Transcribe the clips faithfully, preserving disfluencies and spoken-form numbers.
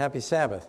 Happy Sabbath.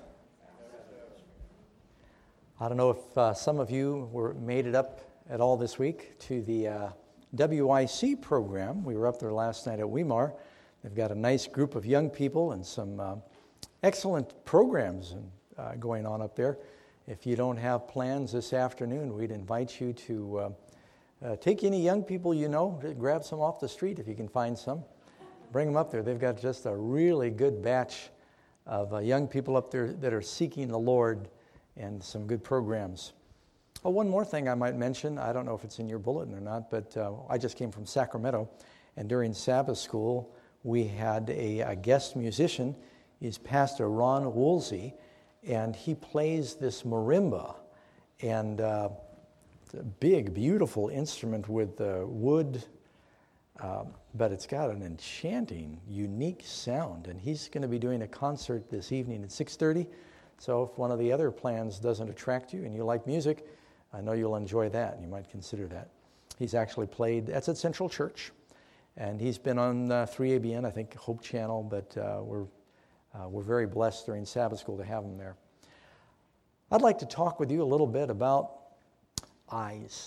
I don't know if uh, some of you were made it up at all this week to the uh, W I C program. We were up there last night at Weimar. They've got a nice group of young people and some uh, excellent programs uh, going on up there. If you don't have plans this afternoon, we'd invite you to uh, uh, take any young people you know, grab some off the street if you can find some. Bring them up there. They've got just a really good batch of uh, young people up there that are seeking the Lord and some good programs. Oh, one more thing I might mention. I don't know if it's in your bulletin or not, but uh, I just came from Sacramento, and during Sabbath school, we had a, a guest musician. He's Pastor Ron Woolsey, and he plays this marimba, and uh, it's a big, beautiful instrument with uh, wood, uh, but it's got an enchanting, unique sound, and he's going to be doing a concert this evening at six thirty. So if one of the other plans doesn't attract you and you like music, I know you'll enjoy that, and you might consider that. He's actually played, that's at Central Church, and he's been on uh, three A B N, I think Hope Channel, but uh, we're uh, we're very blessed during Sabbath school to have him there. I'd like to talk with you a little bit about eyes.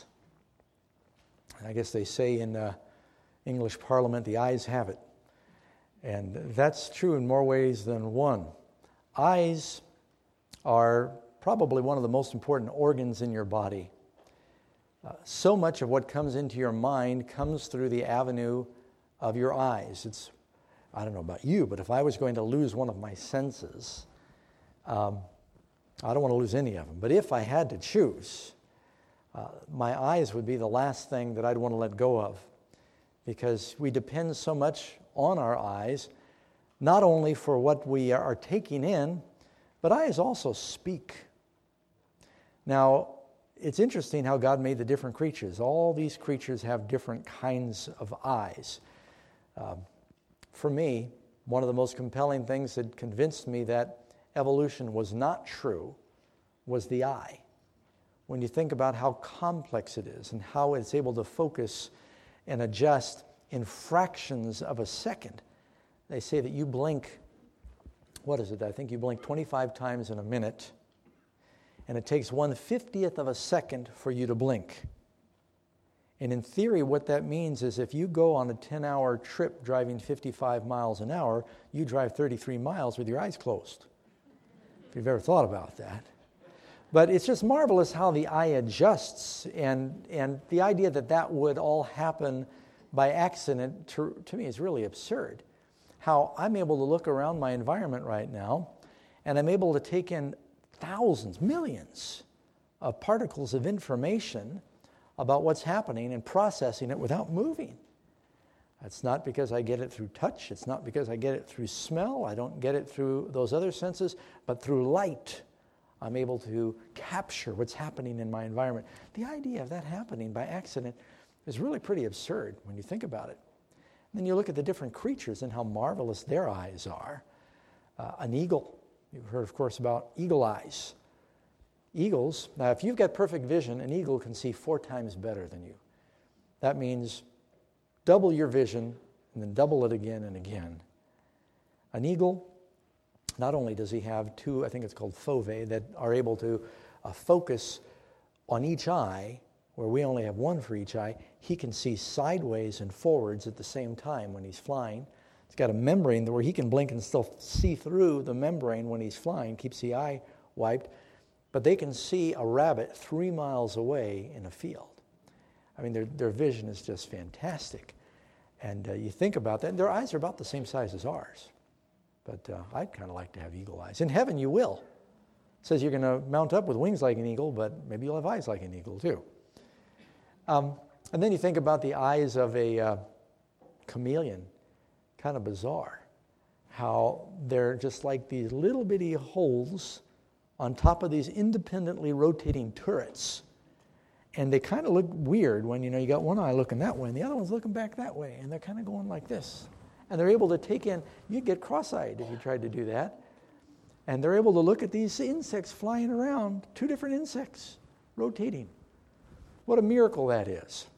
I guess they say in uh, English Parliament, the eyes have it. And that's true in more ways than one. Eyes are probably one of the most important organs in your body. Uh, so much of what comes into your mind comes through the avenue of your eyes. It's, I don't know about you, but if I was going to lose one of my senses, um, I don't want to lose any of them. But if I had to choose, uh, my eyes would be the last thing that I'd want to let go of, because we depend so much on our eyes, not only for what we are taking in, but eyes also speak. Now, it's interesting how God made the different creatures. All these creatures have different kinds of eyes. Um, for me, one of the most compelling things that convinced me that evolution was not true was the eye. When you think about how complex it is and how it's able to focus and adjust in fractions of a second. They say that you blink, what is it? I think you blink twenty-five times in a minute, and it takes one fiftieth of a second for you to blink. And in theory, what that means is if you go on a ten-hour trip driving fifty-five miles an hour, you drive thirty-three miles with your eyes closed. If you've ever thought about that. But it's just marvelous how the eye adjusts, and, and the idea that that would all happen by accident, to, to me, is really absurd. How I'm able to look around my environment right now, and I'm able to take in thousands, millions of particles of information about what's happening and processing it without moving. That's not because I get it through touch. It's not because I get it through smell. I don't get it through those other senses, but through light. I'm able to capture what's happening in my environment. The idea of that happening by accident is really pretty absurd when you think about it. And then you look at the different creatures and how marvelous their eyes are. Uh, an eagle, you've heard, of course, about eagle eyes. Eagles, now if you've got perfect vision, an eagle can see four times better than you. That means double your vision and then double it again and again. An eagle, not only does he have two, I think it's called foveae, that are able to uh, focus on each eye, where we only have one for each eye, he can see sideways and forwards at the same time when he's flying. He's got a membrane where he can blink and still see through the membrane when he's flying, keeps the eye wiped. But they can see a rabbit three miles away in a field. I mean, their, their vision is just fantastic. And uh, you think about that, their eyes are about the same size as ours. But uh, I'd kind of like to have eagle eyes. In heaven, you will. It says you're going to mount up with wings like an eagle, but maybe you'll have eyes like an eagle too. Um, and then you think about the eyes of a uh, chameleon. Kind of bizarre. How they're just like these little bitty holes on top of these independently rotating turrets. And they kind of look weird when, you know, you got one eye looking that way and the other one's looking back that way, and they're kind of going like this. And they're able to take in, you'd get cross-eyed if you tried to do that. And they're able to look at these insects flying around, two different insects rotating. What a miracle that is.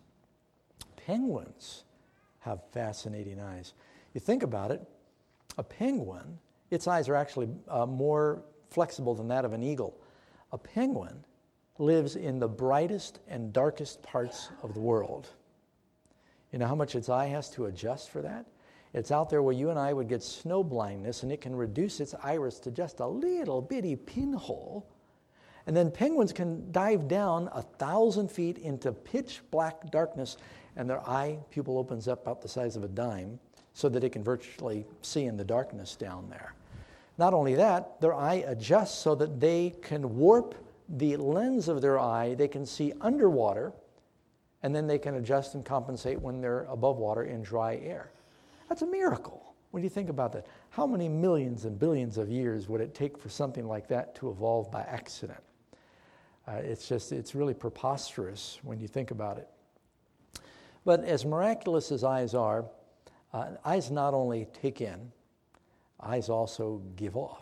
Penguins have fascinating eyes. You think about it, a penguin its eyes are actually uh, more flexible than that of an eagle. A penguin lives in the brightest and darkest parts of the world. You know how much its eye has to adjust for that? It's out there where you and I would get snow blindness, and it can reduce its iris to just a little bitty pinhole. And then penguins can dive down a thousand feet into pitch black darkness, and their eye pupil opens up about the size of a dime so that it can virtually see in the darkness down there. Not only that, their eye adjusts so that they can warp the lens of their eye. They can see underwater, and then they can adjust and compensate when they're above water in dry air. That's a miracle when you think about that. How many millions and billions of years would it take for something like that to evolve by accident? Uh, it's just, it's really preposterous when you think about it. But as miraculous as eyes are, uh, eyes not only take in, eyes also give off.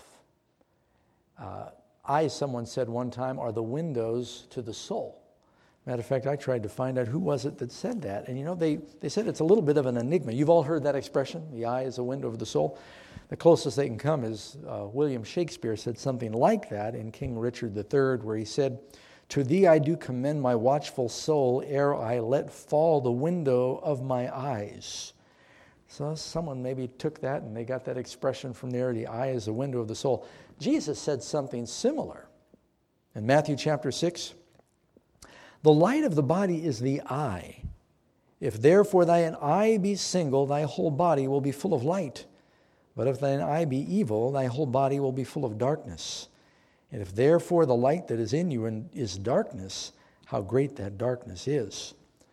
Uh, eyes, someone said one time, are the windows to the soul. Matter of fact, I tried to find out who was it that said that. And you know, they, they said it's a little bit of an enigma. You've all heard that expression, the eye is a window of the soul. The closest they can come is uh, William Shakespeare said something like that in King Richard the Third, where he said, "To thee I do commend my watchful soul, ere I let fall the window of my eyes." So someone maybe took that and they got that expression from there, the eye is the window of the soul. Jesus said something similar. In Matthew chapter six, "The light of the body is the eye. If therefore thine eye be single, thy whole body will be full of light. But if thine eye be evil, thy whole body will be full of darkness. And if therefore the light that is in you is darkness, how great that darkness is."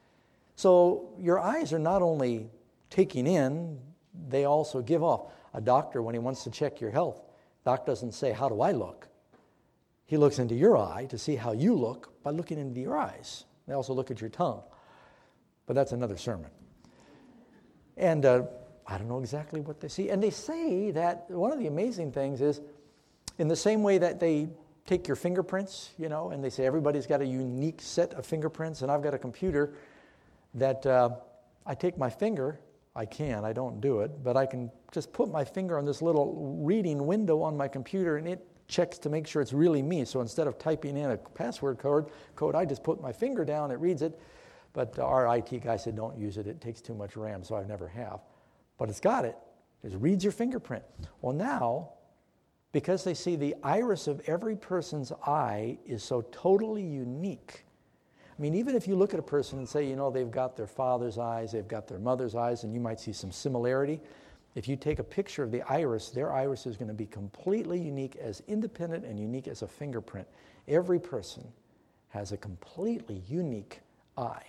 So your eyes are not only taking in, they also give off. A doctor, when he wants to check your health, doc doesn't say, "How do I look?" He looks into your eye to see how you look by looking into your eyes. They also look at your tongue. But that's another sermon. And uh, I don't know exactly what they see. And they say that one of the amazing things is, in the same way that they take your fingerprints, you know, and they say everybody's got a unique set of fingerprints, and I've got a computer that uh, I take my finger, I can, I don't do it, but I can just put my finger on this little reading window on my computer, and it checks to make sure it's really me. So instead of typing in a password code, code I just put my finger down, it reads it. But our I T guy said, don't use it, it takes too much RAM, so I never have. But it's got it. It reads your fingerprint. Well, now, because they see the iris of every person's eye is so totally unique. I mean, even if you look at a person and say, you know, they've got their father's eyes, they've got their mother's eyes, and you might see some similarity, if you take a picture of the iris, their iris is going to be completely unique, as independent and unique as a fingerprint. Every person has a completely unique eye.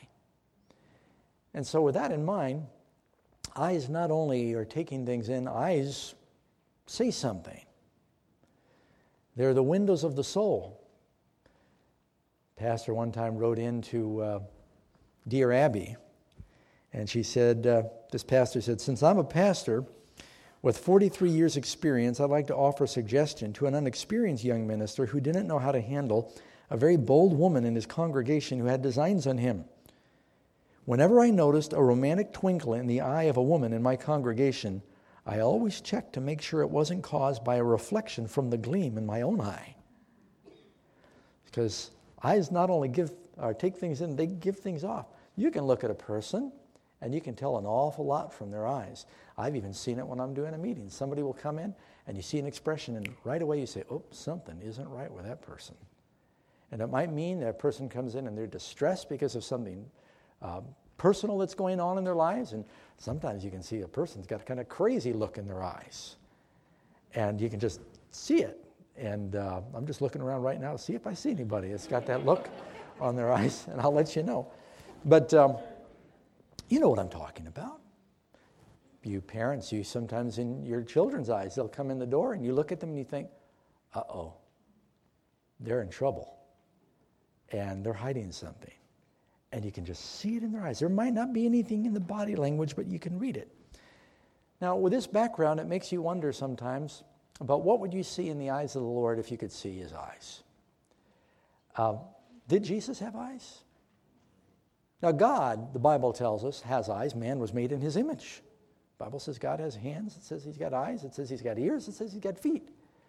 And so with that in mind, eyes not only are taking things in, eyes say something. They're the windows of the soul. Pastor one time wrote into uh, Dear Abby, and she said, uh, this pastor said, "Since I'm a pastor with forty-three years experience, I'd like to offer a suggestion to an unexperienced young minister who didn't know how to handle a very bold woman in his congregation who had designs on him. Whenever I noticed a romantic twinkle in the eye of a woman in my congregation, I always checked to make sure it wasn't caused by a reflection from the gleam in my own eye." Because eyes not only give or take things in, they give things off. You can look at a person and you can tell an awful lot from their eyes. I've even seen it when I'm doing a meeting. Somebody will come in and you see an expression and right away you say, oh, something isn't right with that person. And it might mean that a person comes in and they're distressed because of something uh, personal that's going on in their lives. And sometimes you can see a person's got a kind of crazy look in their eyes. And you can just see it. And uh, I'm just looking around right now to see if I see anybody that's got that look on their eyes, and I'll let you know. But um, you know what I'm talking about. You parents, you sometimes in your children's eyes, they'll come in the door and you look at them and you think, uh-oh, they're in trouble. And they're hiding something. And you can just see it in their eyes. There might not be anything in the body language, but you can read it. Now, with this background, it makes you wonder sometimes about what would you see in the eyes of the Lord if you could see his eyes. Uh, did Jesus have eyes? Now, God, the Bible tells us, has eyes. Man was made in his image. The Bible says God has hands. It says he's got eyes. It says he's got ears. It says he's got feet.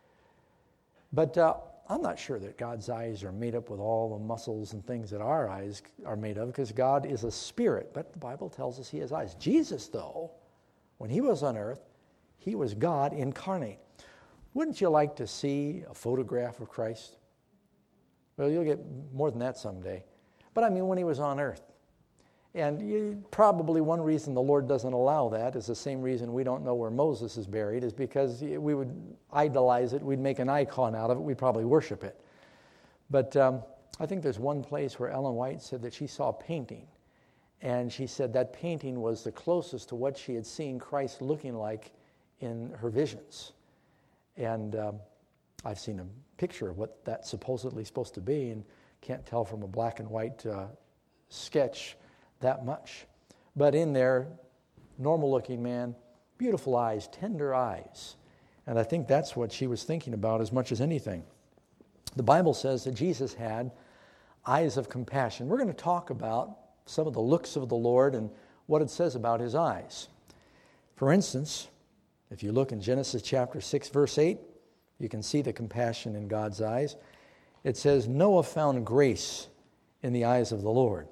But uh, I'm not sure that God's eyes are made up with all the muscles and things that our eyes are made of, because God is a spirit. But the Bible tells us he has eyes. Jesus, though, when he was on earth, he was God incarnate. Wouldn't you like to see a photograph of Christ? Well, you'll get more than that someday. But I mean, when he was on earth. And you, probably one reason the Lord doesn't allow that is the same reason we don't know where Moses is buried, is because we would idolize it, we'd make an icon out of it, we'd probably worship it. But um, I think there's one place where Ellen White said that she saw a painting, and she said that painting was the closest to what she had seen Christ looking like in her visions. And um, I've seen a picture of what that's supposedly supposed to be, and can't tell from a black and white uh, sketch that much. But in there, normal-looking man, beautiful eyes, tender eyes. And I think that's what she was thinking about as much as anything. The Bible says that Jesus had eyes of compassion. We're going to talk about some of the looks of the Lord and what it says about his eyes. For instance, if you look in Genesis chapter six, verse eight, you can see the compassion in God's eyes. It says, Noah found grace in the eyes of the Lord.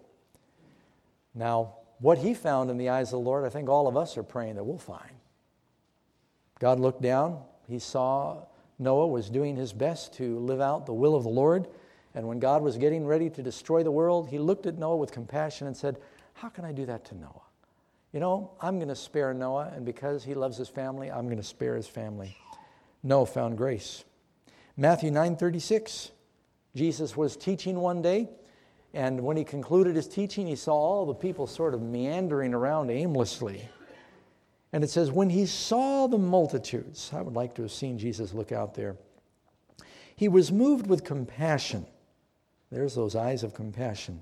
Now, what he found in the eyes of the Lord, I think all of us are praying that we'll find. God looked down. He saw Noah was doing his best to live out the will of the Lord. And when God was getting ready to destroy the world, he looked at Noah with compassion and said, how can I do that to Noah? You know, I'm going to spare Noah, and because he loves his family, I'm going to spare his family. Noah found grace. Matthew nine thirty-six, Jesus was teaching one day, and when he concluded his teaching, he saw all the people sort of meandering around aimlessly. And it says, when he saw the multitudes, I would like to have seen Jesus look out there, he was moved with compassion. There's those eyes of compassion.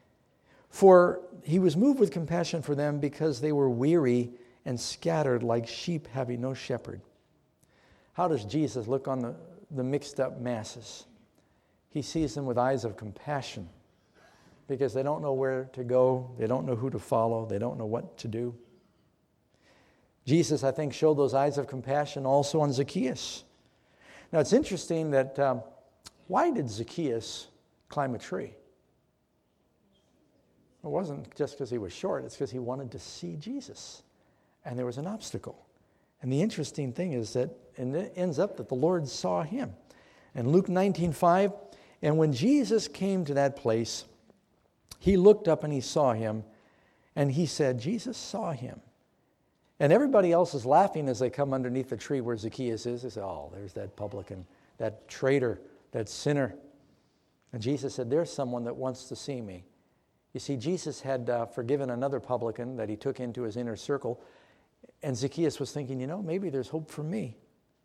For he was moved with compassion for them because they were weary and scattered like sheep having no shepherd. How does Jesus look on the, the mixed up masses? He sees them with eyes of compassion because they don't know where to go, they don't know who to follow, they don't know what to do. Jesus, I think, showed those eyes of compassion also on Zacchaeus. Now, it's interesting that um, why did Zacchaeus climb a tree? It wasn't just because he was short, it's because he wanted to see Jesus. And there was an obstacle. And the interesting thing is that it ends up that the Lord saw him. In Luke nineteen five, and when Jesus came to that place, he looked up and he saw him, and he said, Jesus saw him. And everybody else is laughing as they come underneath the tree where Zacchaeus is. They say, oh, there's that publican, that traitor, that sinner. And Jesus said, there's someone that wants to see me. You see, Jesus had uh, forgiven another publican that he took into his inner circle, and Zacchaeus was thinking, you know, maybe there's hope for me.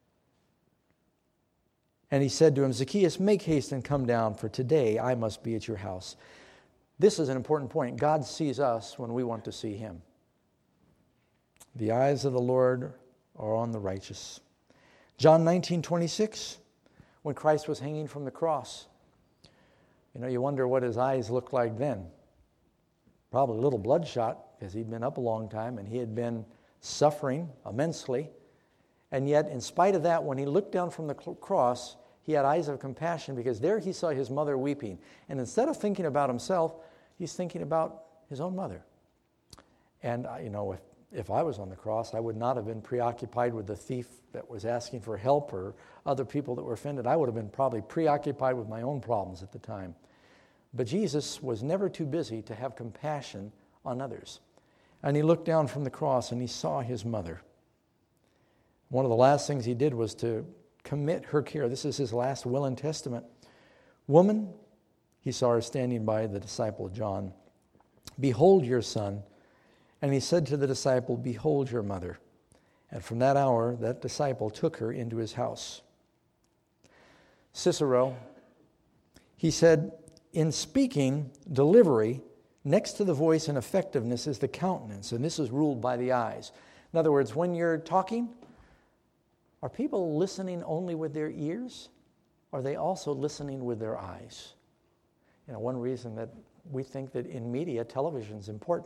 And he said to him, Zacchaeus, make haste and come down, for today I must be at your house. This is an important point. God sees us when we want to see him. The eyes of the Lord are on the righteous. John nineteen twenty-six, when Christ was hanging from the cross, you know, you wonder what his eyes looked like then. Probably a little bloodshot, because he'd been up a long time and he had been suffering immensely. And yet, in spite of that, when he looked down from the cross, he had eyes of compassion, because there he saw his mother weeping. And instead of thinking about himself, he's thinking about his own mother. And, you know, if, if I was on the cross, I would not have been preoccupied with the thief that was asking for help or other people that were offended. I would have been probably preoccupied with my own problems at the time. But Jesus was never too busy to have compassion on others. And he looked down from the cross and he saw his mother. One of the last things he did was to commit her care. This is his last will and testament. Woman, he saw her standing by the disciple John. Behold your son. And he said to the disciple, behold your mother. And from that hour, that disciple took her into his house. Cicero, he said, in speaking, delivery, next to the voice and effectiveness is the countenance, and this is ruled by the eyes. In other words, when you're talking, are people listening only with their ears? Or are they also listening with their eyes? You know, one reason that we think that in media, television is important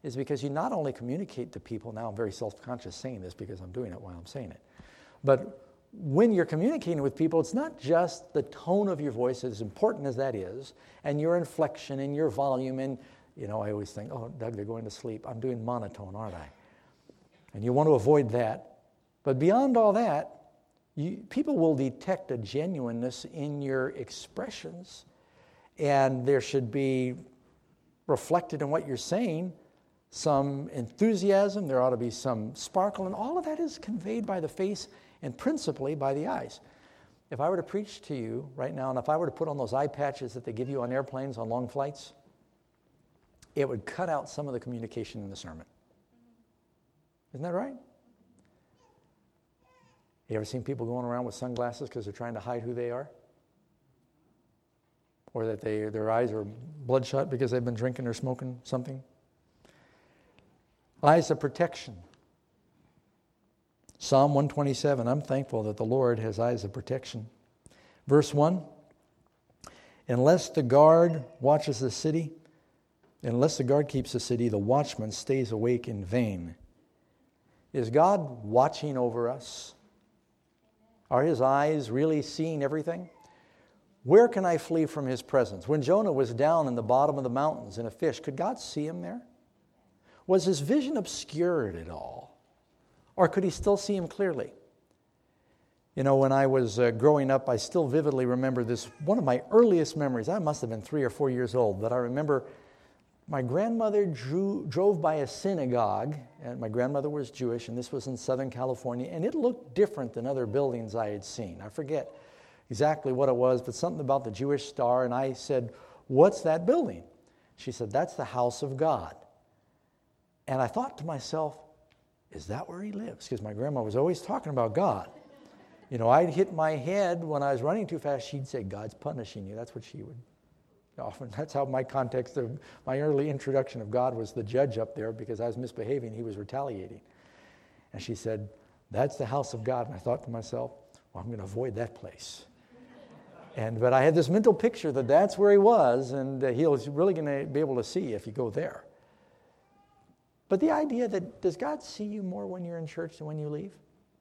is because you not only communicate to people, now I'm very self-conscious saying this because I'm doing it while I'm saying it, but when you're communicating with people, it's not just the tone of your voice, as important as that is, and your inflection and your volume, and, you know, I always think, oh, Doug, they're going to sleep. I'm doing monotone, aren't I? And you want to avoid that. But beyond all that, you, people will detect a genuineness in your expressions, and there should be reflected in what you're saying some enthusiasm, there ought to be some sparkle, and all of that is conveyed by the face and principally by the eyes. If I were to preach to you right now, and if I were to put on those eye patches that they give you on airplanes on long flights, it would cut out some of the communication in the sermon. Isn't that right? You ever seen people going around with sunglasses because they're trying to hide who they are? Or that they, their eyes are bloodshot because they've been drinking or smoking something? Eyes of protection. Psalm one twenty-seven, I'm thankful that the Lord has eyes of protection. Verse one, unless the guard watches the city, unless the guard keeps the city, the watchman stays awake in vain. Is God watching over us? Are his eyes really seeing everything? Where can I flee from his presence? When Jonah was down in the bottom of the mountains in a fish, could God see him there? Was his vision obscured at all? Or could he still see him clearly? You know, when I was uh, growing up, I still vividly remember this, one of my earliest memories. I must have been three or four years old, but I remember my grandmother drew, drove by a synagogue, and my grandmother was Jewish, and this was in Southern California, and it looked different than other buildings I had seen. I forget exactly what it was, but something about the Jewish star, and I said, "What's that building?" She said, "That's the house of God." And I thought to myself, is that where he lives? Because my grandma was always talking about God. You know, I'd hit my head when I was running too fast. She'd say, "God's punishing you." That's what she would often. That's how my context of my early introduction of God was the judge up there, because I was misbehaving. He was retaliating. And she said, "That's the house of God." And I thought to myself, well, I'm going to avoid that place. And But I had this mental picture that that's where he was, and uh, he was really going to be able to see if you go there. But the idea that, does God see you more when you're in church than when you leave?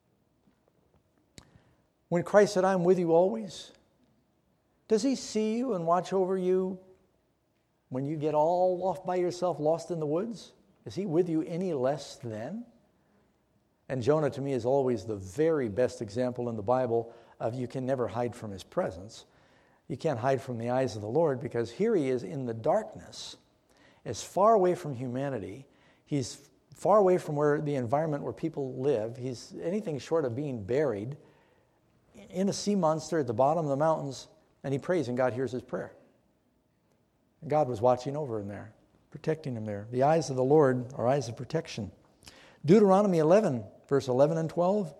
When Christ said, "I'm with you always," does he see you and watch over you when you get all off by yourself, lost in the woods? Is he with you any less then? And Jonah, to me, is always the very best example in the Bible of you can never hide from his presence. You can't hide from the eyes of the Lord, because here he is in the darkness, as far away from humanity. He's far away from where the environment where people live. He's anything short of being buried in a sea monster at the bottom of the mountains, and he prays, and God hears his prayer. And God was watching over him there, protecting him there. The eyes of the Lord are eyes of protection. Deuteronomy eleven, verse eleven and twelve.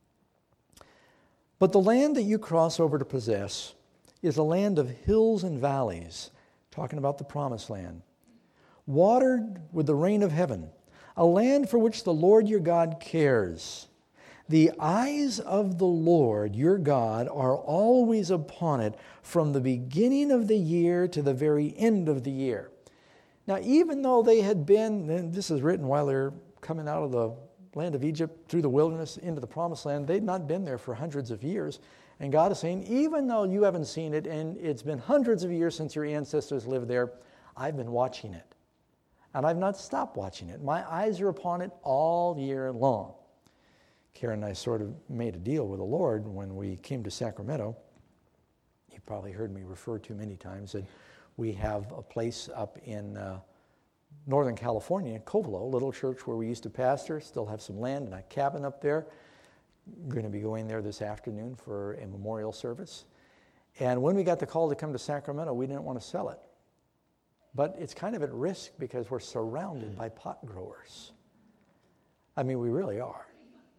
But the land that you cross over to possess is a land of hills and valleys, talking about the promised land, watered with the rain of heaven, a land for which the Lord your God cares. The eyes of the Lord your God are always upon it, from the beginning of the year to the very end of the year. Now, even though they had been, and this is written while they're coming out of the land of Egypt through the wilderness into the promised land, they'd not been there for hundreds of years. And God is saying, even though you haven't seen it, and it's been hundreds of years since your ancestors lived there, I've been watching it. And I've not stopped watching it. My eyes are upon it all year long. Karen and I sort of made a deal with the Lord when we came to Sacramento. You probably heard me refer to many times that we have a place up in uh, Northern California, Covelo, a little church where we used to pastor, still have some land and a cabin up there. We're going to be going there this afternoon for a memorial service. And when we got the call to come to Sacramento, we didn't want to sell it. But it's kind of at risk because we're surrounded by pot growers. I mean, we really are.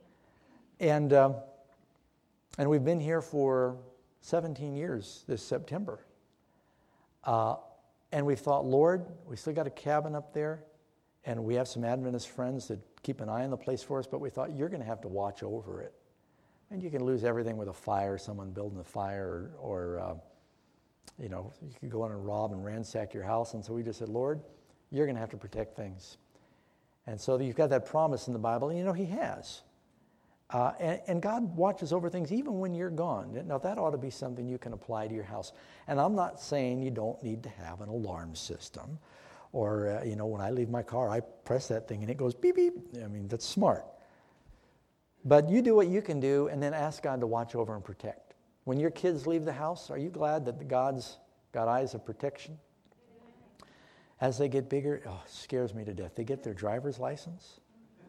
And uh, and we've been here for seventeen years this September. Uh, and we thought, Lord, we still got a cabin up there, and we have some Adventist friends that keep an eye on the place for us, but we thought, you're going to have to watch over it. And you can lose everything with a fire, someone building a fire, or, or uh, you know, you could go in and rob and ransack your house. And so we just said, Lord, you're going to have to protect things. And so you've got that promise in the Bible, and you know He has. Uh, and, and God watches over things even when you're gone. Now, that ought to be something you can apply to your house. And I'm not saying you don't need to have an alarm system. Or, uh, you know, when I leave my car, I press that thing and it goes beep, beep. I mean, that's smart. But you do what you can do and then ask God to watch over and protect. When your kids leave the house, are you glad that the God's got eyes of protection? As they get bigger, oh, it scares me to death. They get their driver's license.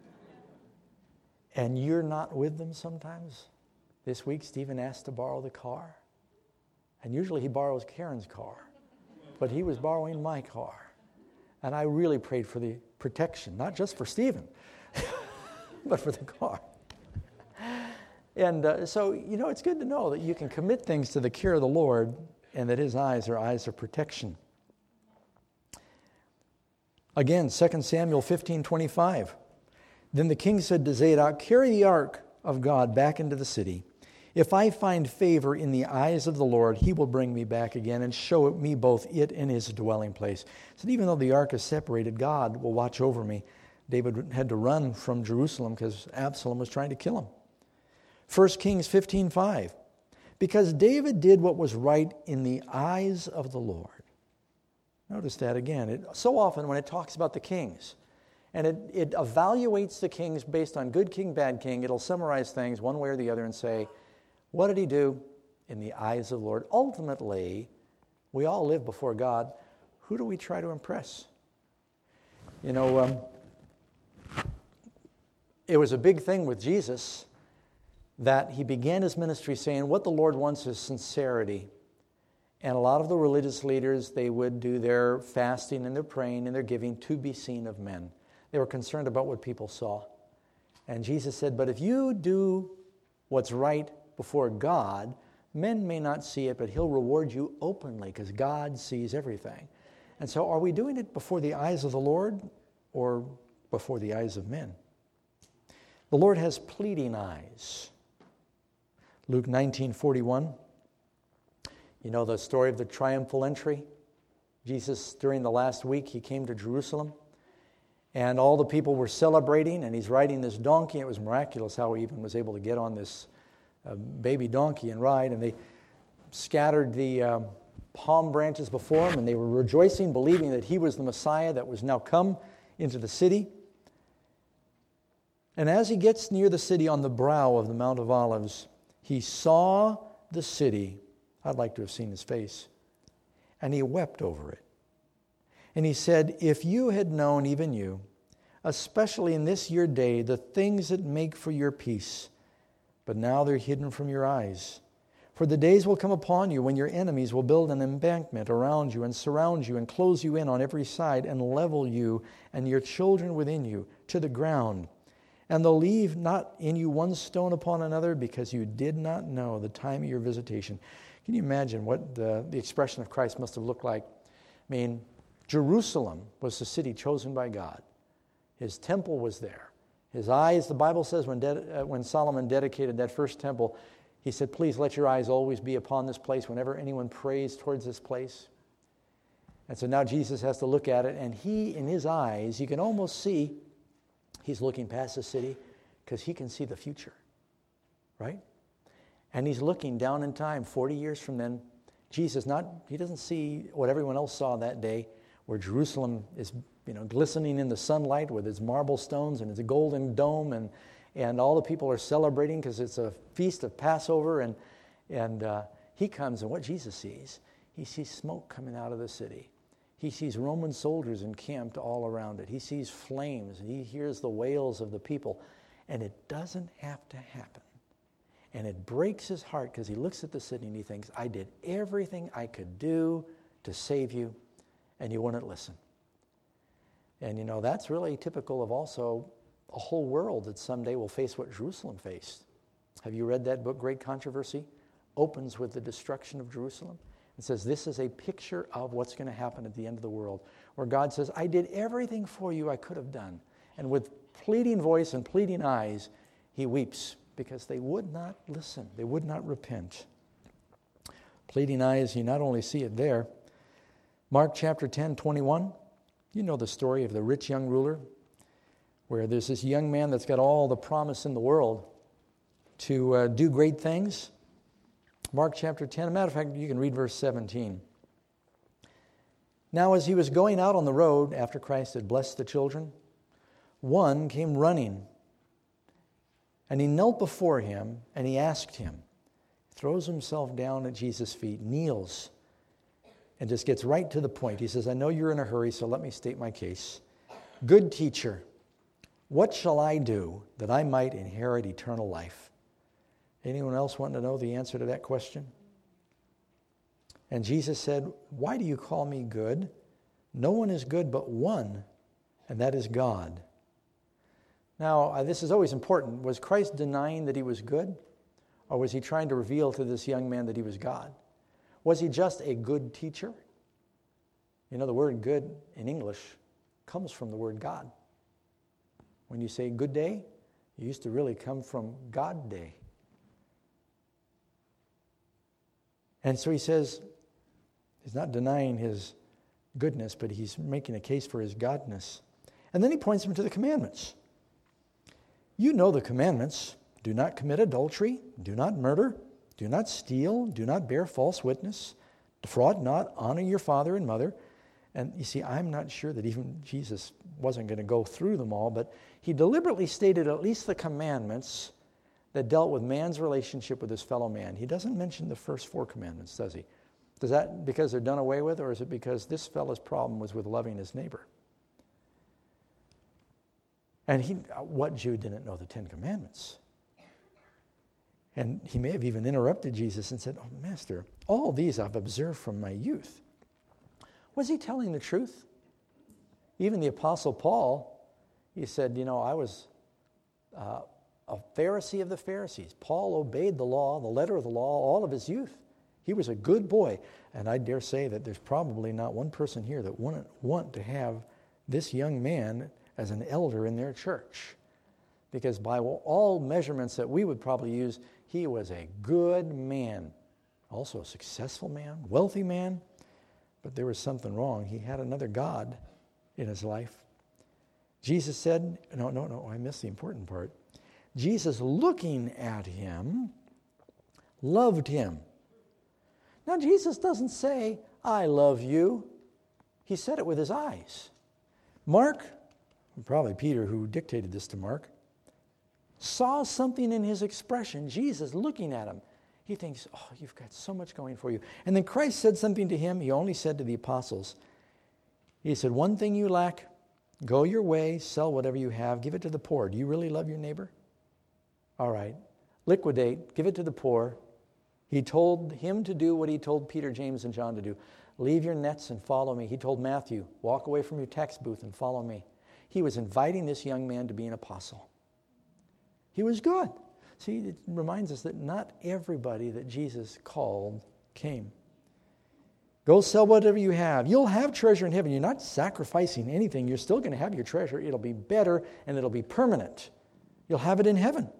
And you're not with them sometimes. This week, Stephen asked to borrow the car. And usually he borrows Karen's car. But he was borrowing my car. And I really prayed for the protection, not just for Stephen, but for the car. And uh, so, you know, it's good to know that you can commit things to the care of the Lord and that His eyes are eyes of protection. Again, Second Samuel fifteen twenty-five. Then the king said to Zadok, carry the ark of God back into the city. If I find favor in the eyes of the Lord, He will bring me back again and show me both it and His dwelling place. So even though the ark is separated, God will watch over me. David had to run from Jerusalem because Absalom was trying to kill him. First Kings fifteen five. Because David did what was right in the eyes of the Lord. Notice that again. It, so often when it talks about the kings, and it, it evaluates the kings based on good king, bad king, it'll summarize things one way or the other and say, what did he do in the eyes of the Lord? Ultimately, we all live before God. Who do we try to impress? You know, um, it was a big thing with Jesus that He began His ministry saying what the Lord wants is sincerity. And a lot of the religious leaders, they would do their fasting and their praying and their giving to be seen of men. They were concerned about what people saw. And Jesus said, but if you do what's right before God, men may not see it, but He'll reward you openly because God sees everything. And so are we doing it before the eyes of the Lord or before the eyes of men? The Lord has pleading eyes. Luke nineteen forty-one. You know the story of the triumphal entry? Jesus, during the last week, He came to Jerusalem. And all the people were celebrating, and He's riding this donkey. It was miraculous how He even was able to get on this uh, baby donkey and ride. And they scattered the um, palm branches before Him, and they were rejoicing, believing that He was the Messiah that was now come into the city. And as He gets near the city on the brow of the Mount of Olives, He saw the city. I'd like to have seen His face. And He wept over it. And He said, if you had known, even you, especially in this your day, the things that make for your peace, but now they're hidden from your eyes. For the days will come upon you when your enemies will build an embankment around you and surround you and close you in on every side and level you and your children within you to the ground. And they'll leave not in you one stone upon another because you did not know the time of your visitation. Can you imagine what the, the expression of Christ must have looked like? I mean, Jerusalem was the city chosen by God. His temple was there. His eyes, the Bible says, when, de- uh, when Solomon dedicated that first temple, he said, please let your eyes always be upon this place whenever anyone prays towards this place. And so now Jesus has to look at it, and He, in His eyes, you can almost see He's looking past the city because He can see the future, right? And He's looking down in time, forty years from then. Jesus, not He doesn't see what everyone else saw that day, where Jerusalem is, you know, glistening in the sunlight with its marble stones and its golden dome, and and all the people are celebrating because it's a feast of Passover, and and uh, He comes, and what Jesus sees, He sees smoke coming out of the city. He sees Roman soldiers encamped all around it. He sees flames. He hears the wails of the people. And it doesn't have to happen. And it breaks His heart because He looks at the city and He thinks, I did everything I could do to save you, and you wouldn't listen. And you know, that's really typical of also a whole world that someday will face what Jerusalem faced. Have you read that book, Great Controversy? Opens with the destruction of Jerusalem. It says this is a picture of what's going to happen at the end of the world, where God says, I did everything for you I could have done. And with pleading voice and pleading eyes, He weeps because they would not listen. They would not repent. Pleading eyes, you not only see it there. Mark chapter ten, twenty-one. You know the story of the rich young ruler. where there's this young man that's got all the promise in the world to uh, do great things. Mark chapter ten. As a matter of fact, you can read verse seventeen. Now as he was going out on the road, after Christ had blessed the children, one came running, and he knelt before him, and he asked him, throws himself down at Jesus' feet, kneels, and just gets right to the point. He says, I know you're in a hurry, so let me state my case. Good teacher, what shall I do that I might inherit eternal life? Anyone else want to know the answer to that question? And Jesus said, why do you call me good? No one is good but one, and that is God. Now, uh, this is always important. Was Christ denying that he was good? Or was he trying to reveal to this young man that he was God? Was he just a good teacher? You know, the word good in English comes from the word God. When you say good day, it used to really come from God day. And so he says, he's not denying his goodness, but he's making a case for his godness. And then he points him to the commandments. You know the commandments. Do not commit adultery. Do not murder. Do not steal. Do not bear false witness. Defraud not. Honor your father and mother. And you see, I'm not sure that even Jesus wasn't going to go through them all, but he deliberately stated at least the commandments that dealt with man's relationship with his fellow man. He doesn't mention the first four commandments, does he? Is that because they're done away with, or is it because this fellow's problem was with loving his neighbor? And he, what Jew didn't know the Ten Commandments? And he may have even interrupted Jesus and said, oh, Master, all these I've observed from my youth. Was he telling the truth? Even the Apostle Paul, he said, you know, I was uh, a Pharisee of the Pharisees. Paul obeyed the law, the letter of the law, all of his youth. He was a good boy. And I dare say that there's probably not one person here that wouldn't want to have this young man as an elder in their church. Because by all measurements that we would probably use, he was a good man. Also a successful man, wealthy man. But there was something wrong. He had another God in his life. Jesus said, no, no, no, I missed the important part. Jesus, looking at him, loved him. Now, Jesus doesn't say, I love you. He said it with his eyes. Mark, probably Peter who dictated this to Mark, saw something in his expression, Jesus looking at him. He thinks, oh, you've got so much going for you. And then Christ said something to him he only said to the apostles. He said, one thing you lack, go your way, sell whatever you have, give it to the poor. Do you really love your neighbor? All right. Liquidate, give it to the poor. He told him to do what he told Peter, James, and John to do. Leave your nets and follow me. He told Matthew, walk away from your tax booth and follow me. He was inviting this young man to be an apostle. He was good. See, it reminds us that not everybody that Jesus called came. Go sell whatever you have. You'll have treasure in heaven. You're not sacrificing anything. You're still going to have your treasure. It'll be better and it'll be permanent. You'll have it in heaven.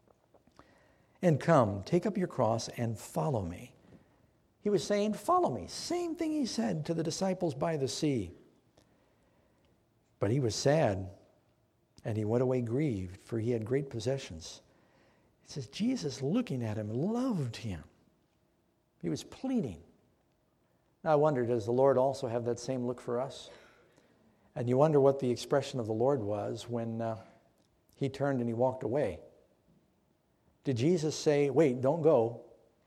And come, take up your cross and follow me. He was saying, follow me. Same thing he said to the disciples by the sea. But he was sad, and he went away grieved, for he had great possessions. It says, Jesus, looking at him, loved him. He was pleading. Now I wonder, does the Lord also have that same look for us? And you wonder what the expression of the Lord was when uh, he turned and he walked away. Did Jesus say, wait, don't go?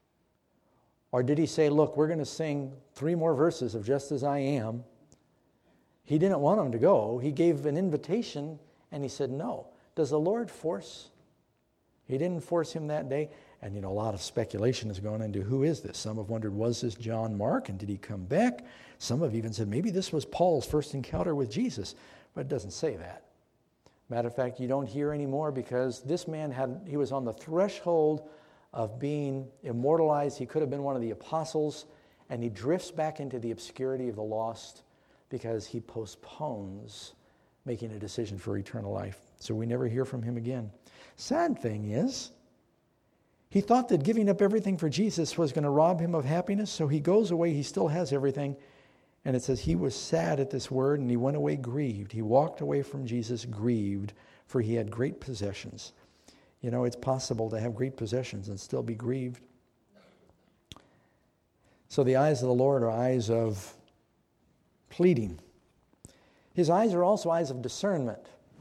Or did he say, look, we're going to sing three more verses of Just As I Am? He didn't want him to go. He gave an invitation and he said no. Does the Lord force? He didn't force him that day. And, you know, a lot of speculation has gone into who is this? Some have wondered, was this John Mark? And did he come back? Some have even said maybe this was Paul's first encounter with Jesus. But it doesn't say that. Matter of fact, you don't hear anymore because this man had, he was on the threshold of being immortalized. He could have been one of the apostles. And he drifts back into the obscurity of the lost because he postpones making a decision for eternal life. So we never hear from him again. Sad thing is, he thought that giving up everything for Jesus was going to rob him of happiness, so he goes away, he still has everything. And it says he was sad at this word, and he went away grieved. He walked away from Jesus grieved, for he had great possessions. You know, it's possible to have great possessions and still be grieved. So the eyes of the Lord are eyes of pleading. His eyes are also eyes of discernment.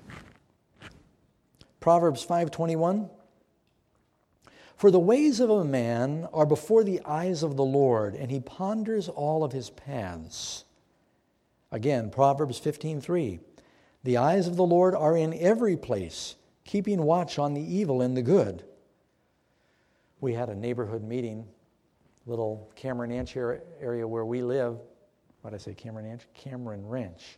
Proverbs five twenty-one. For the ways of a man are before the eyes of the Lord, and he ponders all of his paths. Again, Proverbs fifteen three. The eyes of the Lord are in every place, keeping watch on the evil and the good. We had a neighborhood meeting, little Cameron Ranch area where we live. What did I say, Cameron Ranch? Cameron Ranch.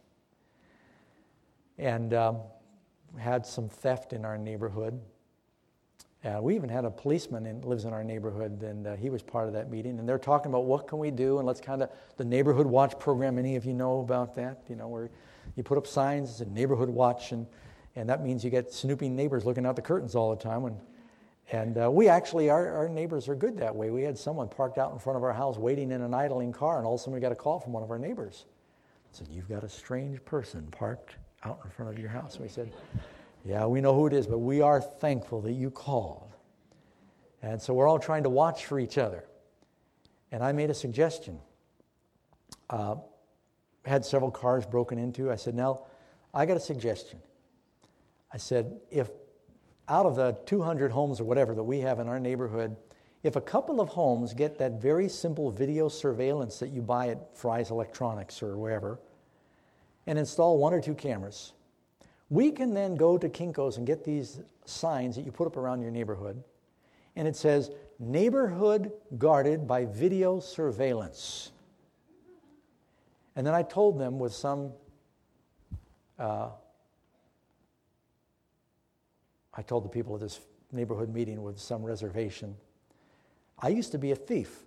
And um, had some theft in our neighborhood. Uh, we even had a policeman that lives in our neighborhood, and uh, he was part of that meeting. And they're talking about what can we do, and let's kind of, the Neighborhood Watch program, any of you know about that? You know, where you put up signs, it's a Neighborhood Watch, and, and that means you get snooping neighbors looking out the curtains all the time. And, and uh, we actually, our, our neighbors are good that way. We had someone parked out in front of our house waiting in an idling car, and all of a sudden we got a call from one of our neighbors. Said, you've got a strange person parked out in front of your house. And we said, yeah, we know who it is, but we are thankful that you called. And so we're all trying to watch for each other. And I made a suggestion. Uh, had several cars broken into. I said, now, I got a suggestion. I said, if out of the two hundred homes or whatever that we have in our neighborhood, if a couple of homes get that very simple video surveillance that you buy at Fry's Electronics or wherever, and install one or two cameras, we can then go to Kinko's and get these signs that you put up around your neighborhood, and it says, neighborhood guarded by video surveillance. And then I told them with some, uh, I told the people at this neighborhood meeting with some reservation, I used to be a thief,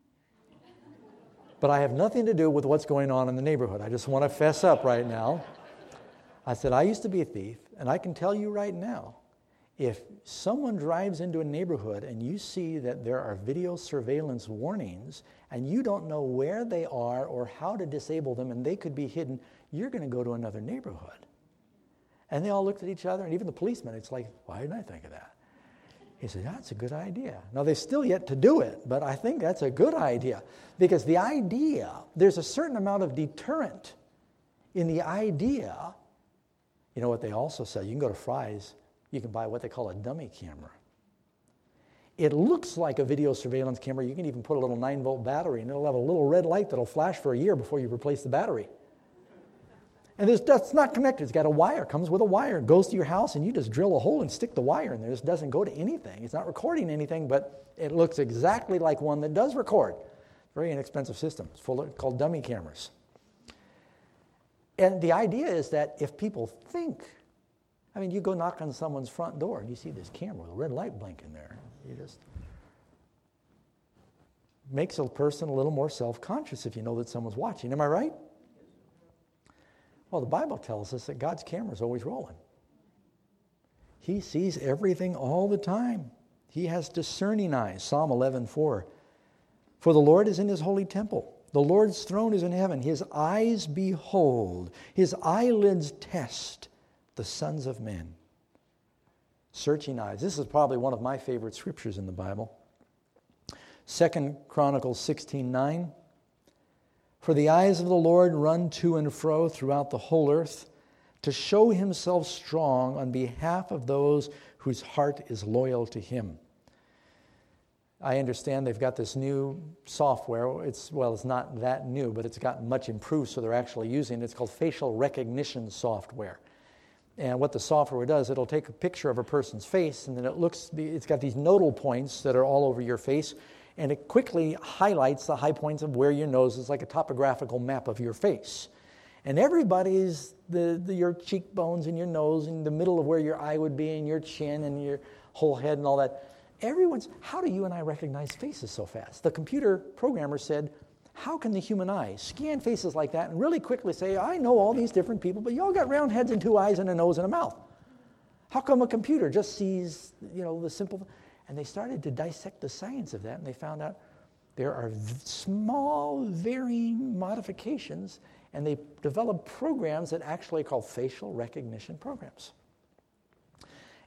but I have nothing to do with what's going on in the neighborhood. I just want to fess up right now. I said, I used to be a thief, and I can tell you right now, if someone drives into a neighborhood and you see that there are video surveillance warnings and you don't know where they are or how to disable them and they could be hidden, you're going to go to another neighborhood. And they all looked at each other, and even the policeman, it's like, why didn't I think of that? He said, that's a good idea. Now, they've still yet to do it, but I think that's a good idea. Because the idea, there's a certain amount of deterrent in the idea. You know what they also say? You can go to Fry's, you can buy what they call a dummy camera. It looks like a video surveillance camera. You can even put a little nine-volt battery, and it'll have a little red light that'll flash for a year before you replace the battery. And this, that's not connected. It's got a wire. It comes with a wire. It goes to your house, and you just drill a hole and stick the wire in there. This doesn't go to anything. It's not recording anything, but it looks exactly like one that does record. Very inexpensive system. It's full of, called dummy cameras. And the idea is that if people think, I mean, you go knock on someone's front door, and you see this camera with a red light blinking there. You just makes a person a little more self-conscious if you know that someone's watching. Am I right? Well, the Bible tells us that God's camera is always rolling. He sees everything all the time. He has discerning eyes. Psalm eleven four. For the Lord is in his holy temple. The Lord's throne is in heaven. His eyes behold. His eyelids test the sons of men. Searching eyes. This is probably one of my favorite scriptures in the Bible. Second Chronicles sixteen nine. For the eyes of the Lord run to and fro throughout the whole earth, to show himself strong on behalf of those whose heart is loyal to him. I understand they've got this new software. It's well, it's not that new, but it's gotten much improved, so they're actually using it. It's called facial recognition software. And what the software does, it'll take a picture of a person's face, and then it looks, it's got these nodal points that are all over your face, and it quickly highlights the high points of where your nose is, like a topographical map of your face. And everybody's, the, the your cheekbones and your nose, and the middle of where your eye would be, and your chin, and your whole head, and all that. Everyone's, how do you and I recognize faces so fast? The computer programmer said, how can the human eye scan faces like that and really quickly say, I know all these different people, but you all got round heads and two eyes and a nose and a mouth. How come a computer just sees, you know, the simple... And they started to dissect the science of that, and they found out there are v- small, varying modifications, and they developed programs that actually are called facial recognition programs.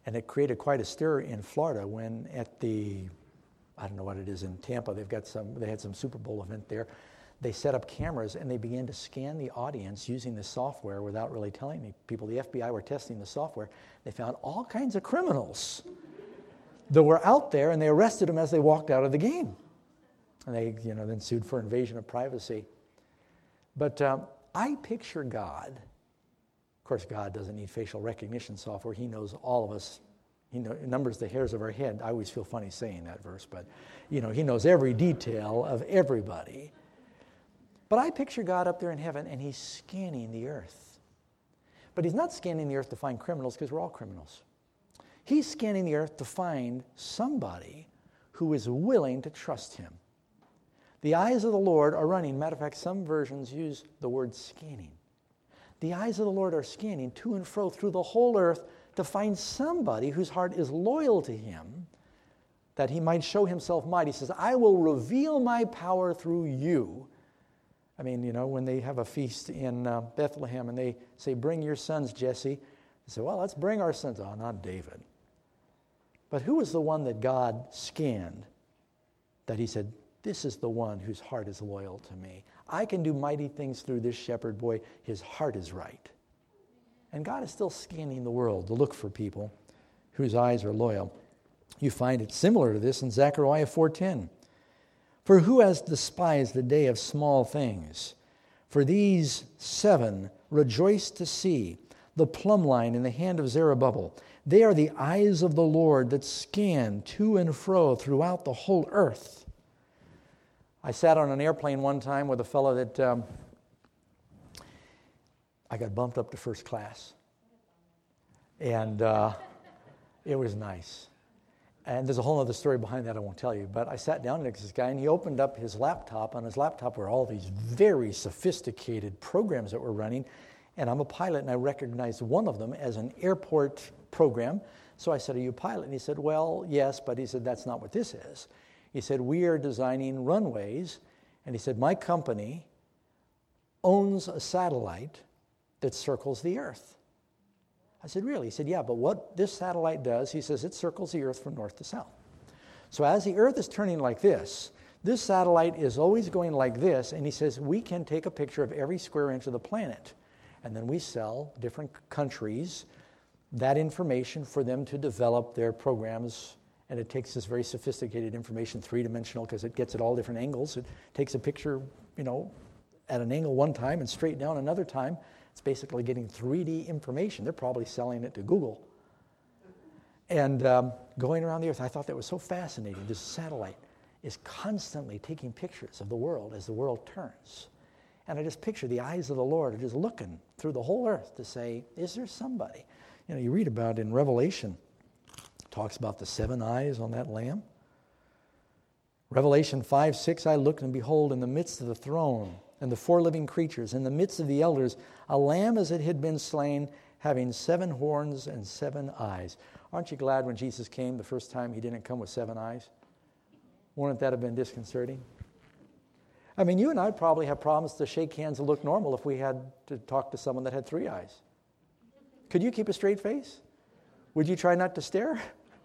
And it created quite a stir in Florida when at the, I don't know what it is in Tampa, they've got some, they had some Super Bowl event there. They set up cameras and they began to scan the audience using the software without really telling people. The F B I were testing the software. They found all kinds of criminals that were out there, and they arrested them as they walked out of the game. And they, you know, then sued for invasion of privacy. But um, I picture God. Of course, God doesn't need facial recognition software. He knows all of us. He know, numbers the hairs of our head. I always feel funny saying that verse, but you know, he knows every detail of everybody. But I picture God up there in heaven, and he's scanning the earth. But he's not scanning the earth to find criminals, because we're all criminals. He's scanning the earth to find somebody who is willing to trust him. The eyes of the Lord are running. Matter of fact, some versions use the word scanning. The eyes of the Lord are scanning to and fro through the whole earth to find somebody whose heart is loyal to him, that he might show himself mighty. He says, I will reveal my power through you. I mean, you know, when they have a feast in uh, Bethlehem and they say, bring your sons, Jesse. They say, well, let's bring our sons. Oh, not David. But who was the one that God scanned that he said, this is the one whose heart is loyal to me. I can do mighty things through this shepherd boy. His heart is right. And God is still scanning the world to look for people whose eyes are loyal. You find it similar to this in Zechariah four ten. For who has despised the day of small things? For these seven rejoice to see the plumb line in the hand of Zerubbabel. They are the eyes of the Lord that scan to and fro throughout the whole earth. I sat on an airplane one time with a fellow that um, I got bumped up to first class. And uh, it was nice. And there's a whole other story behind that I won't tell you. But I sat down next to this guy, and he opened up his laptop. On his laptop were all these very sophisticated programs that were running. And I'm a pilot, and I recognized one of them as an airport program. So I said, are you a pilot? And he said, well, yes, but he said, that's not what this is. He said, we are designing runways. And he said, my company owns a satellite that circles the earth. I said, really? He said, yeah, but what this satellite does, he says, it circles the earth from north to south. So as the earth is turning like this, this satellite is always going like this, and he says, we can take a picture of every square inch of the planet. And then we sell different countries that information for them to develop their programs. And it takes this very sophisticated information, three-dimensional, because it gets at all different angles. It takes a picture, you know, at an angle one time and straight down another time. It's basically getting three D information. They're probably selling it to Google. And um, going around the earth, I thought that was so fascinating. This satellite is constantly taking pictures of the world as the world turns. And I just picture the eyes of the Lord are just looking through the whole earth to say, is there somebody? You know, you read about in Revelation, talks about the seven eyes on that lamb. Revelation five six, I looked, and behold, in the midst of the throne and the four living creatures, in the midst of the elders, a lamb as it had been slain, having seven horns and seven eyes. Aren't you glad when Jesus came the first time he didn't come with seven eyes? Wouldn't that have been disconcerting? I mean, you and I probably have problems to shake hands and look normal if we had to talk to someone that had three eyes. Could you keep a straight face? Would you try not to stare?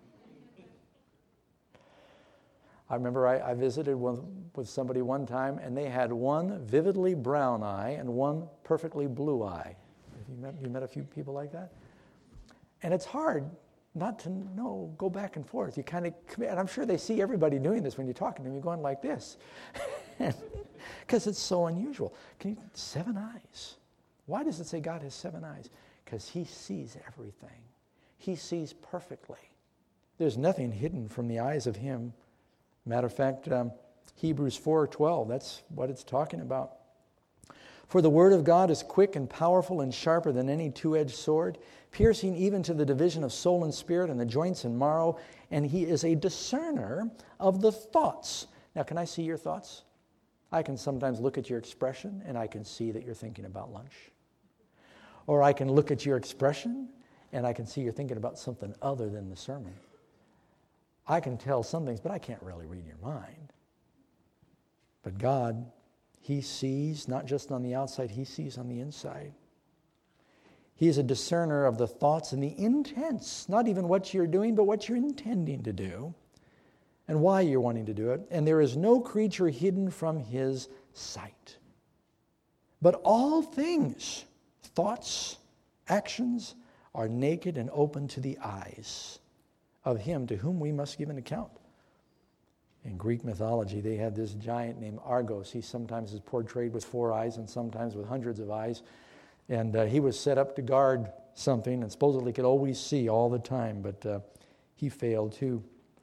I remember I, I visited with, with somebody one time, and they had one vividly brown eye and one perfectly blue eye. Have you met, you met a few people like that? And it's hard not to know, go back and forth. You kind of, and I'm sure they see everybody doing this when you're talking to them. You're going like this. Because it's so unusual. Can you, seven eyes. Why does it say God has seven eyes? Because he sees everything. He sees perfectly. There's nothing hidden from the eyes of him. Matter of fact, um, Hebrews four twelve, that's what it's talking about. For the word of God is quick and powerful and sharper than any two-edged sword, piercing even to the division of soul and spirit and the joints and marrow, and he is a discerner of the thoughts. Now, can I see your thoughts? I can sometimes look at your expression, and I can see that you're thinking about lunch. Or I can look at your expression, and I can see you're thinking about something other than the sermon. I can tell some things, but I can't really read your mind. But God, he sees not just on the outside, he sees on the inside. He is a discerner of the thoughts and the intents, not even what you're doing, but what you're intending to do and why you're wanting to do it. And there is no creature hidden from his sight. But all things, thoughts, actions, are naked and open to the eyes of him to whom we must give an account. In Greek mythology, they had this giant named Argos. He sometimes is portrayed with four eyes and sometimes with hundreds of eyes. And uh, he was set up to guard something and supposedly could always see all the time, but uh, he failed too.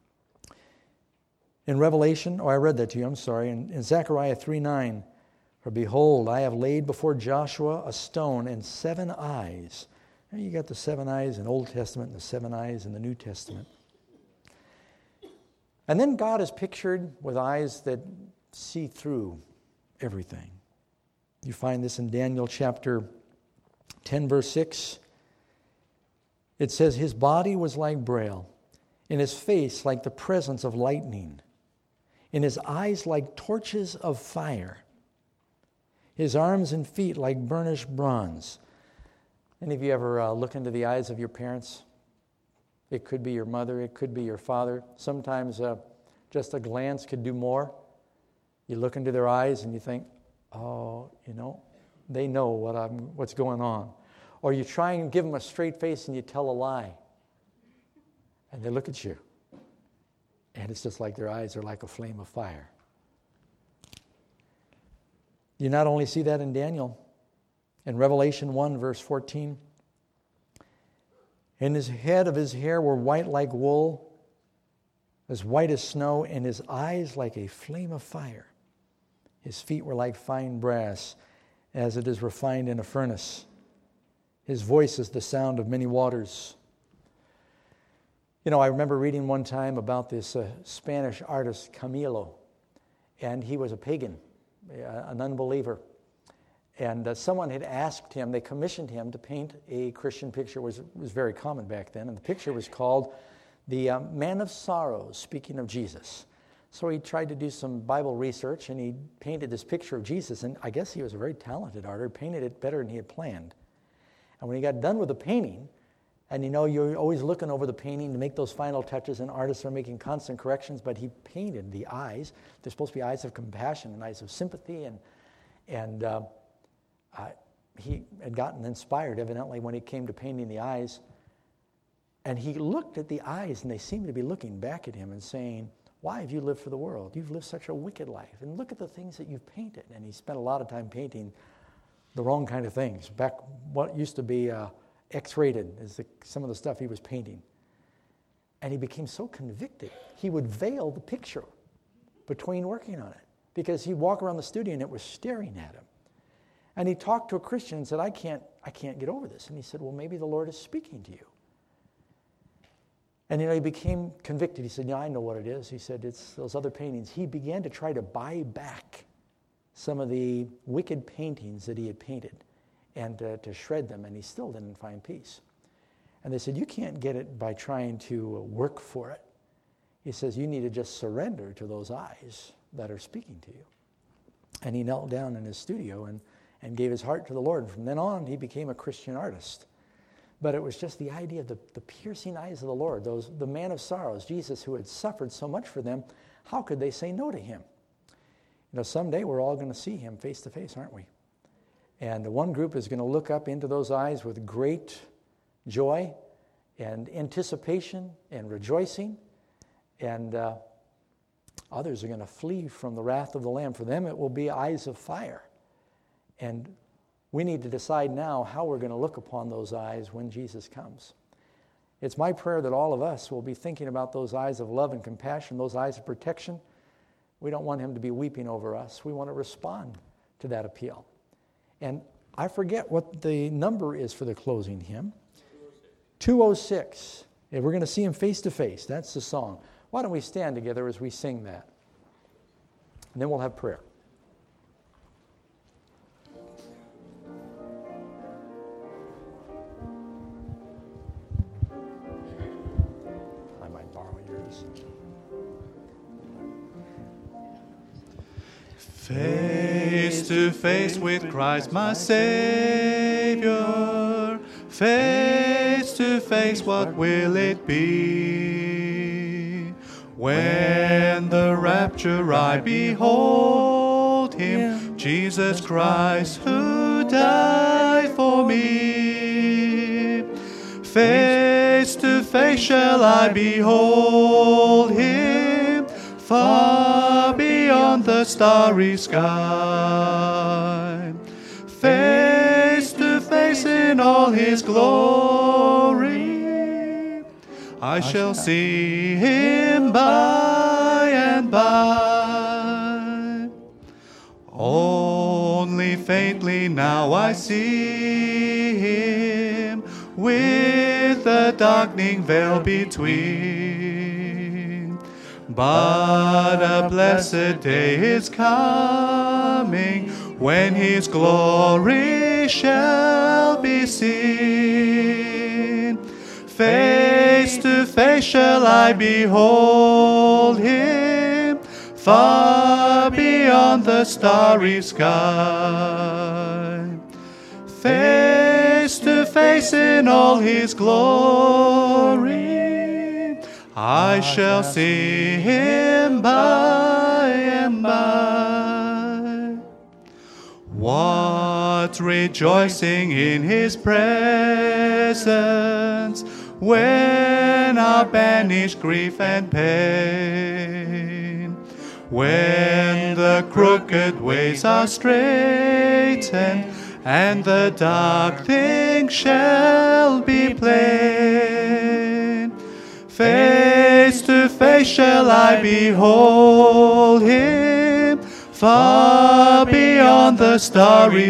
In Revelation, oh, I read that to you, I'm sorry. In, in Zechariah three nine, for behold, I have laid before Joshua a stone and seven eyes. Now you got the seven eyes in the Old Testament and the seven eyes in the New Testament. And then God is pictured with eyes that see through everything. You find this in Daniel chapter ten, verse six. It says, his body was like braille, in his face like the presence of lightning, in his eyes like torches of fire, his arms and feet like burnished bronze. Any of you ever uh, look into the eyes of your parents? It could be your mother, it could be your father. Sometimes uh, just a glance could do more. You look into their eyes and you think, oh, you know, they know what I'm, what's going on. Or you try and give them a straight face and you tell a lie. And they look at you. And it's just like their eyes are like a flame of fire. You not only see that in Daniel. In Revelation one, verse fourteen, and his head of his hair were white like wool, as white as snow, and his eyes like a flame of fire. His feet were like fine brass, as it is refined in a furnace. His voice is the sound of many waters. You know, I remember reading one time about this uh, Spanish artist, Camilo, and he was a pagan, an unbeliever. And uh, someone had asked him, they commissioned him to paint a Christian picture. It was, was very common back then. And the picture was called The uh, Man of Sorrows, speaking of Jesus. So he tried to do some Bible research, and he painted this picture of Jesus. And I guess he was a very talented artist, painted it better than he had planned. And when he got done with the painting, and you know, you're always looking over the painting to make those final touches, and artists are making constant corrections, but he painted the eyes. They're supposed to be eyes of compassion and eyes of sympathy, and and uh, uh, he had gotten inspired, evidently, when it came to painting the eyes. And he looked at the eyes, and they seemed to be looking back at him and saying, why have you lived for the world? You've lived such a wicked life, and look at the things that you've painted. And he spent a lot of time painting the wrong kind of things. Back what used to be uh, X-rated is the, some of the stuff he was painting. And he became so convicted, he would veil the picture between working on it, because he'd walk around the studio and it was staring at him. And he talked to a Christian and said, I can't, I can't get over this. And he said, well, maybe the Lord is speaking to you. And, you know, he became convicted. He said, yeah, I know what it is. He said, it's those other paintings. He began to try to buy back some of the wicked paintings that he had painted and uh, to shred them, and he still didn't find peace. And they said, you can't get it by trying to work for it. He says, you need to just surrender to those eyes that are speaking to you. And he knelt down in his studio and, and gave his heart to the Lord. From then on, he became a Christian artist. But it was just the idea of the, the piercing eyes of the Lord, those the man of sorrows, Jesus, who had suffered so much for them. How could they say no to him? You know, someday we're all going to see him face to face, aren't we? And one group is going to look up into those eyes with great joy and anticipation and rejoicing. And uh, others are going to flee from the wrath of the Lamb. For them, it will be eyes of fire. And we need to decide now how we're going to look upon those eyes when Jesus comes. It's my prayer that all of us will be thinking about those eyes of love and compassion, those eyes of protection. We don't want him to be weeping over us. We want to respond to that appeal. And I forget what the number is for the closing hymn. two oh six. Yeah, we're going to see him face to face. That's the song. Why don't we stand together as we sing that? And then we'll have prayer. I might borrow yours. Face to face with Christ my Savior, Face to face, what will it be? When the rapture I behold him, Jesus Christ who died for me. Face to face shall I behold him, far beyond the starry sky. Face to face in all his glory, I shall see him by and by. Only faintly now I see him, with the darkening veil between. But a blessed day is coming, when his glory shall be seen. Face to face shall I behold him, far beyond the starry sky. Face to face in all his glory, I shall see him by and by. What rejoicing in his presence, when I banish grief and pain. When the crooked ways are straightened, and the dark things shall be plain. Face to face shall I behold him, far beyond the starry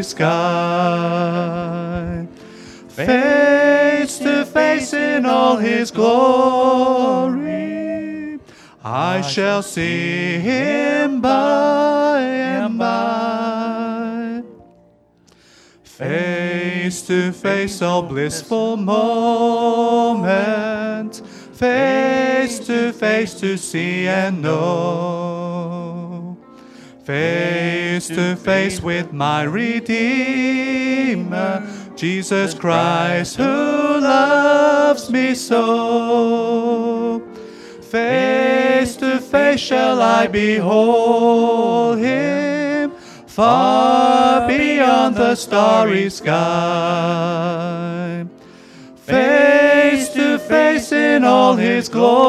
sky. Face to face in all his glory, I shall see him by and by. Face to face, all blissful moment, face to face to see and know. Face to face with my Redeemer, Jesus Christ, who loves me so. Face to face shall I behold him, far beyond the starry sky. Face to face in all his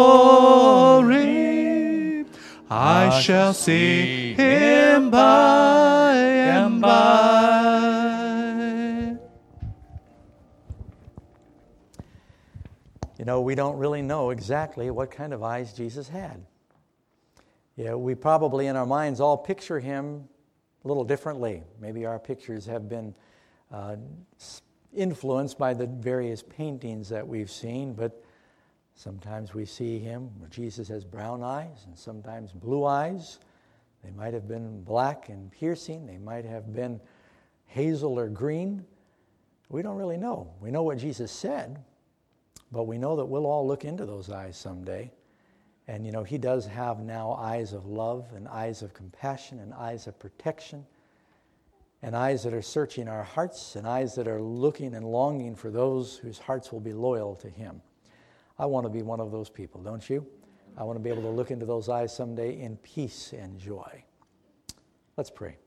glory, I shall see him by and by. You know, we don't really know exactly what kind of eyes Jesus had. Yeah, we probably in our minds all picture him a little differently. Maybe our pictures have been uh, influenced by the various paintings that we've seen, but sometimes we see him where Jesus has brown eyes and sometimes blue eyes. They might have been black and piercing. They might have been hazel or green. We don't really know. We know what Jesus said, but we know that we'll all look into those eyes someday. And, you know, he does have now eyes of love and eyes of compassion and eyes of protection and eyes that are searching our hearts and eyes that are looking and longing for those whose hearts will be loyal to him. I want to be one of those people, don't you? I want to be able to look into those eyes someday in peace and joy. Let's pray.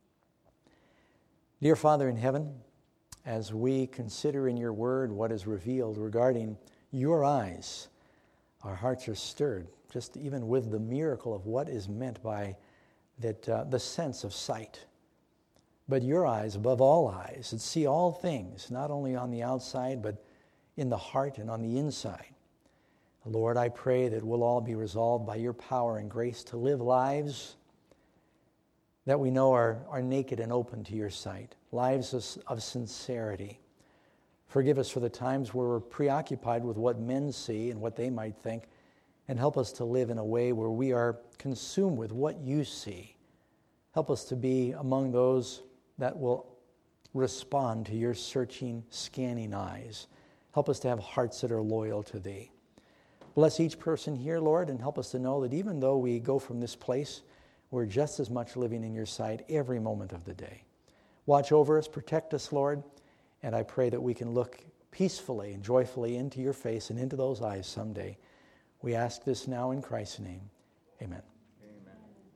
Dear Father in heaven, as we consider in your word what is revealed regarding your eyes, our hearts are stirred, just even with the miracle of what is meant by that uh, the sense of sight. But your eyes, above all eyes, that see all things, not only on the outside, but in the heart and on the inside. Lord, I pray that we'll all be resolved by your power and grace to live lives that we know are, are naked and open to your sight, lives of, of sincerity. Forgive us for the times where we're preoccupied with what men see and what they might think, and help us to live in a way where we are consumed with what you see. Help us to be among those that will respond to your searching, scanning eyes. Help us to have hearts that are loyal to thee. Bless each person here, Lord, and help us to know that even though we go from this place, we're just as much living in your sight every moment of the day. Watch over us, protect us, Lord, and I pray that we can look peacefully and joyfully into your face and into those eyes someday. We ask this now in Christ's name. Amen. Amen.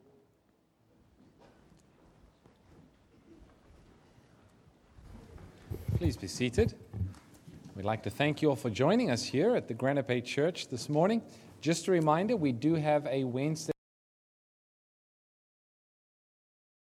Please be seated. We'd like to thank you all for joining us here at the Granite Bay Church this morning. Just a reminder, we do have a Wednesday